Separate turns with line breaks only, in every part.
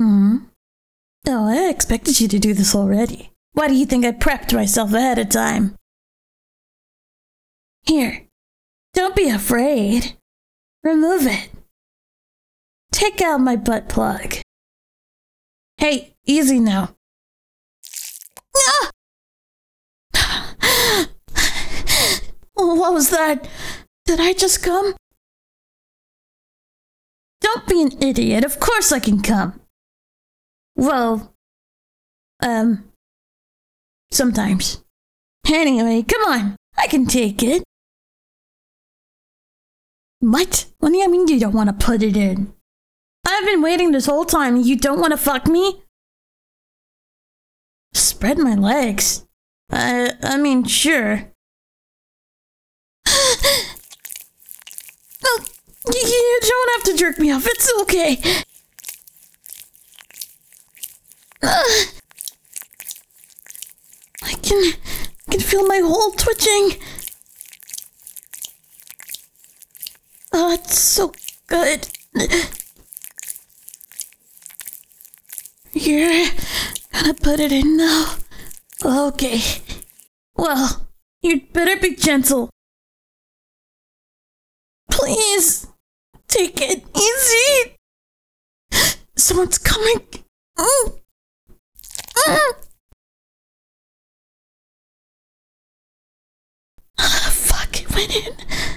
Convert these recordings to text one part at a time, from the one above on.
Hmm? Oh, I expected you to do this already. Why do you think I prepped myself ahead of time? Here, don't be afraid. Remove it. Take out my butt plug. Hey, easy now. What was that? Did I just come? Don't be an idiot. Of course I can come. Well, sometimes. Anyway, come on. I can take it. What? What do you mean you don't want to put it in? I've been waiting this whole time and you don't want to fuck me? Spread my legs. I mean, sure. Oh, you don't have to jerk me off. It's okay. I can feel my hole twitching. Oh, it's so good. You're gonna put it in now. Okay. Well, you'd better be gentle. Please, take it easy. Someone's coming. Fuck, it went in.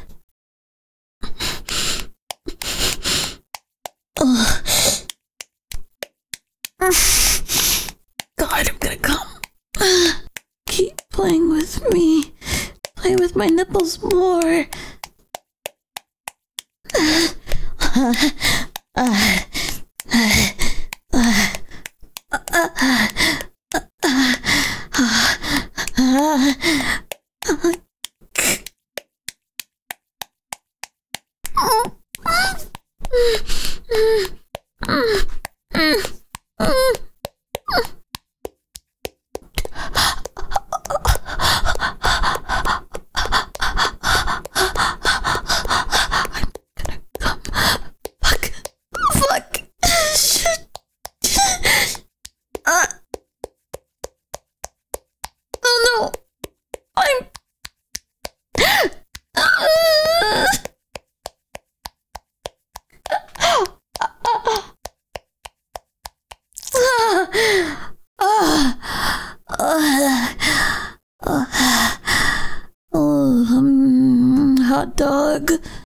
God, I'm gonna come. Keep playing with me. Play with my nipples more. Hot dog.